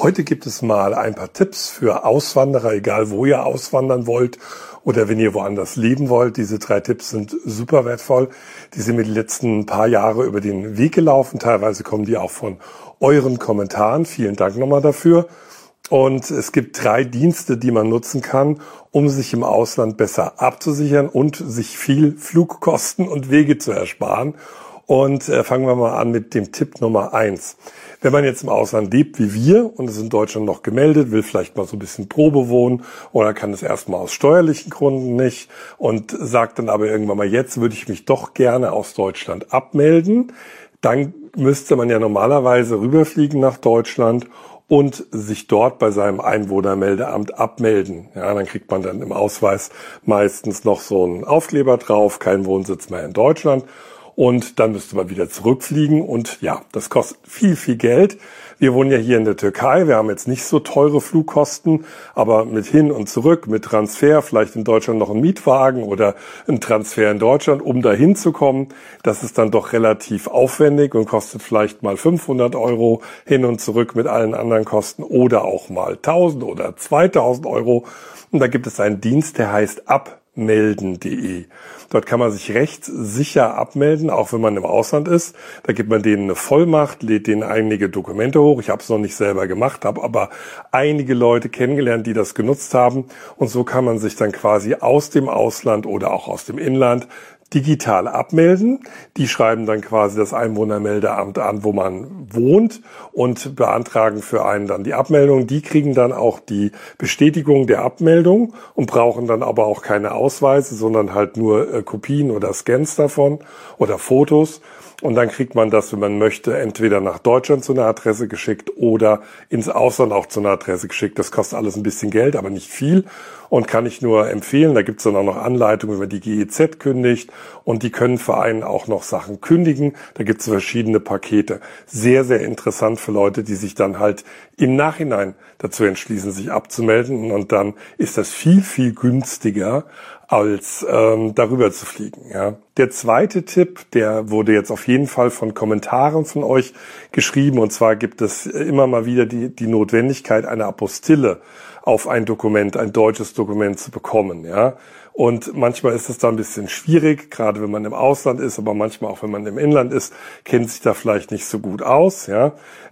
Heute gibt es mal ein paar Tipps für Auswanderer, egal wo ihr auswandern wollt oder wenn ihr woanders leben wollt. Diese 3 Tipps sind super wertvoll. Die sind mir die letzten paar Jahre über den Weg gelaufen. Teilweise kommen die auch von euren Kommentaren. Vielen Dank nochmal dafür. Und es gibt 3 Dienste, die man nutzen kann, um sich im Ausland besser abzusichern und sich viel Flugkosten und Wege zu ersparen. Und fangen wir mal an mit dem Tipp Nummer 1. Wenn man jetzt im Ausland lebt wie wir und ist in Deutschland noch gemeldet, will vielleicht mal so ein bisschen Probe wohnen oder kann es erstmal aus steuerlichen Gründen nicht und sagt dann aber irgendwann mal, jetzt würde ich mich doch gerne aus Deutschland abmelden, dann müsste man ja normalerweise rüberfliegen nach Deutschland und sich dort bei seinem Einwohnermeldeamt abmelden. Ja, dann kriegt man dann im Ausweis meistens noch so einen Aufkleber drauf, kein Wohnsitz mehr in Deutschland. Und dann müsste man wieder zurückfliegen und ja, das kostet viel, viel Geld. Wir wohnen ja hier in der Türkei, wir haben jetzt nicht so teure Flugkosten, aber mit hin und zurück, mit Transfer, vielleicht in Deutschland noch ein Mietwagen oder ein Transfer in Deutschland, um dahin zu kommen, das ist dann doch relativ aufwendig und kostet vielleicht mal 500 € hin und zurück mit allen anderen Kosten oder auch mal 1000 oder 2000 €. Und da gibt es einen Dienst, der heißt abmelden.de. Dort kann man sich rechtssicher abmelden, auch wenn man im Ausland ist. Da gibt man denen eine Vollmacht, lädt denen einige Dokumente hoch. Ich habe es noch nicht selber gemacht, habe aber einige Leute kennengelernt, die das genutzt haben. Und so kann man sich dann quasi aus dem Ausland oder auch aus dem Inland digital abmelden. Die schreiben dann quasi das Einwohnermeldeamt an, wo man wohnt und beantragen für einen dann die Abmeldung. Die kriegen dann auch die Bestätigung der Abmeldung und brauchen dann aber auch keine Ausweise, sondern halt nur Kopien oder Scans davon oder Fotos. Und dann kriegt man das, wenn man möchte, entweder nach Deutschland zu einer Adresse geschickt oder ins Ausland auch zu einer Adresse geschickt. Das kostet alles ein bisschen Geld, aber nicht viel und kann ich nur empfehlen. Da gibt es dann auch noch Anleitungen, wie man die GEZ kündigt und die können für einen auch noch Sachen kündigen. Da gibt es verschiedene Pakete. Sehr, sehr interessant für Leute, die sich dann halt im Nachhinein dazu entschließen, sich abzumelden. Und dann ist das viel, viel günstiger, als darüber zu fliegen. Ja. Der zweite Tipp, der wurde jetzt auf jeden Fall von Kommentaren von euch geschrieben. Und zwar gibt es immer mal wieder die Notwendigkeit, eine Apostille auf ein Dokument, ein deutsches Dokument zu bekommen. Ja. Und manchmal ist es da ein bisschen schwierig, gerade wenn man im Ausland ist, aber manchmal auch wenn man im Inland ist, kennt sich da vielleicht nicht so gut aus. Ja,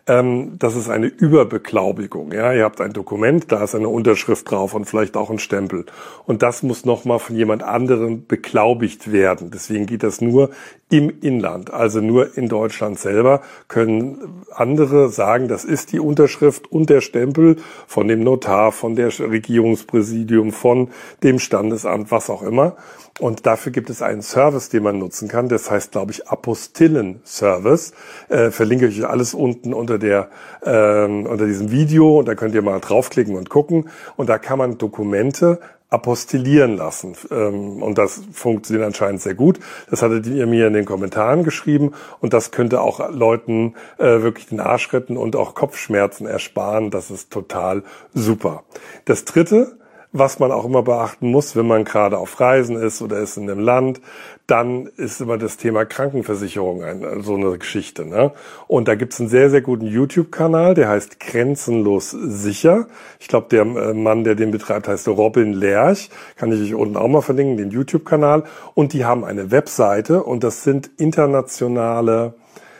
das ist eine Überbeglaubigung. Ja, ihr habt ein Dokument, da ist eine Unterschrift drauf und vielleicht auch ein Stempel. Und das muss nochmal von jemand anderem beglaubigt werden. Deswegen geht das nur im Inland, also nur in Deutschland selber können andere sagen, das ist die Unterschrift und der Stempel von dem Notar, von der Regierungspräsidium, von dem Standesamt, was auch immer. Und dafür gibt es einen Service, den man nutzen kann. Das heißt, glaube ich, Apostillen-Service. Verlinke ich euch alles unten unter diesem Video. Und da könnt ihr mal draufklicken und gucken. Und da kann man Dokumente apostillieren lassen. Und das funktioniert anscheinend sehr gut. Das hattet ihr mir in den Kommentaren geschrieben. Und das könnte auch Leuten wirklich den Arsch retten und auch Kopfschmerzen ersparen. Das ist total super. Das dritte, was man auch immer beachten muss, wenn man gerade auf Reisen ist oder ist in einem Land, dann ist immer das Thema Krankenversicherung so eine Geschichte. Ne? Und da gibt's einen sehr, sehr guten YouTube-Kanal, der heißt Grenzenlos Sicher. Ich glaube, der Mann, der den betreibt, heißt Robin Lerch. Kann ich euch unten auch mal verlinken, den YouTube-Kanal. Und die haben eine Webseite und das sind internationale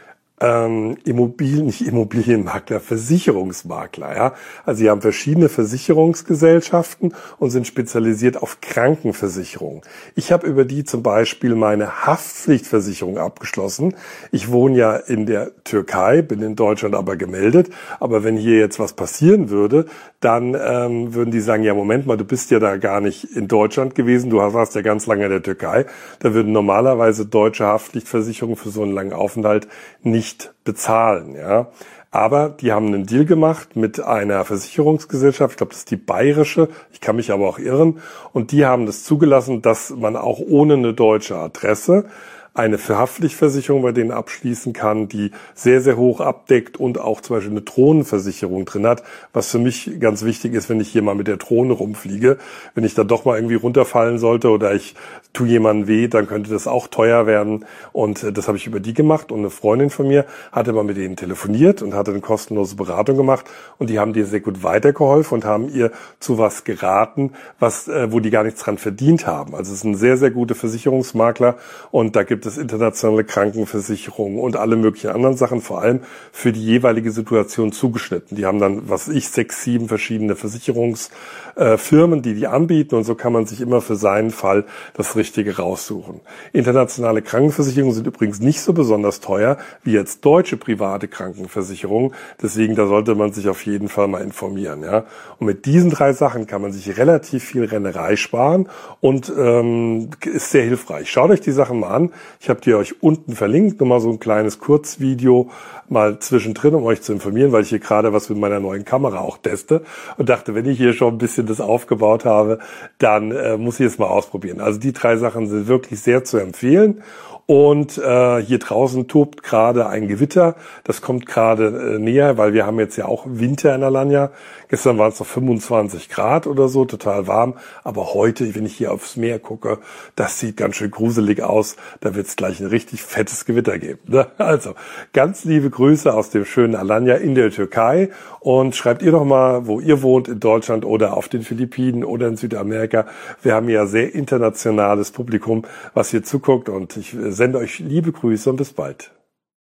Immobilienmakler, Versicherungsmakler, ja. Also sie haben verschiedene Versicherungsgesellschaften und sind spezialisiert auf Krankenversicherung. Ich habe über die zum Beispiel meine Haftpflichtversicherung abgeschlossen. Ich wohne ja in der Türkei, bin in Deutschland aber gemeldet. Aber wenn hier jetzt was passieren würde, dann würden die sagen, ja Moment mal, du bist ja da gar nicht in Deutschland gewesen, du warst ja ganz lange in der Türkei. Da würden normalerweise deutsche Haftpflichtversicherungen für so einen langen Aufenthalt nicht bezahlen, ja. Aber die haben einen Deal gemacht mit einer Versicherungsgesellschaft, ich glaube, das ist die Bayerische, ich kann mich aber auch irren, und die haben das zugelassen, dass man auch ohne eine deutsche Adresse eine Haftpflichtversicherung bei denen abschließen kann, die sehr, sehr hoch abdeckt und auch zum Beispiel eine Drohnenversicherung drin hat, was für mich ganz wichtig ist, wenn ich hier mal mit der Drohne rumfliege. Wenn ich da doch mal irgendwie runterfallen sollte oder ich tue jemandem weh, dann könnte das auch teuer werden. Und das habe ich über die gemacht. Und eine Freundin von mir hatte mal mit denen telefoniert und hatte eine kostenlose Beratung gemacht. Und die haben dir sehr gut weitergeholfen und haben ihr zu was geraten, wo die gar nichts dran verdient haben. Also es ist ein sehr, sehr guter Versicherungsmakler. Und da gibt es internationale Krankenversicherungen und alle möglichen anderen Sachen, vor allem für die jeweilige Situation zugeschnitten. Die haben dann, 6, 7 verschiedene Versicherungsfirmen, die anbieten. Und so kann man sich immer für seinen Fall das Richtige raussuchen. Internationale Krankenversicherungen sind übrigens nicht so besonders teuer wie jetzt deutsche private Krankenversicherungen. Deswegen, da sollte man sich auf jeden Fall mal informieren. Ja? Und mit diesen 3 Sachen kann man sich relativ viel Rennerei sparen und ist sehr hilfreich. Schaut euch die Sachen mal an. Ich habe die euch unten verlinkt. Nur mal so ein kleines Kurzvideo mal zwischendrin, um euch zu informieren, weil ich hier gerade was mit meiner neuen Kamera auch teste und dachte, wenn ich hier schon ein bisschen das aufgebaut habe, dann muss ich es mal ausprobieren. Also die 3 Sachen sind wirklich sehr zu empfehlen. Und hier draußen tobt gerade ein Gewitter. Das kommt gerade näher, weil wir haben jetzt ja auch Winter in Alanya. Gestern waren es noch 25 Grad oder so, total warm. Aber heute, wenn ich hier aufs Meer gucke, das sieht ganz schön gruselig aus. Da wird es gleich ein richtig fettes Gewitter geben. Ne? Also, ganz liebe Grüße aus dem schönen Alanya in der Türkei. Und schreibt ihr doch mal, wo ihr wohnt, in Deutschland oder auf den Philippinen oder in Südamerika. Wir haben ja sehr internationales Publikum, was hier zuguckt. Und ich sende euch liebe Grüße und bis bald.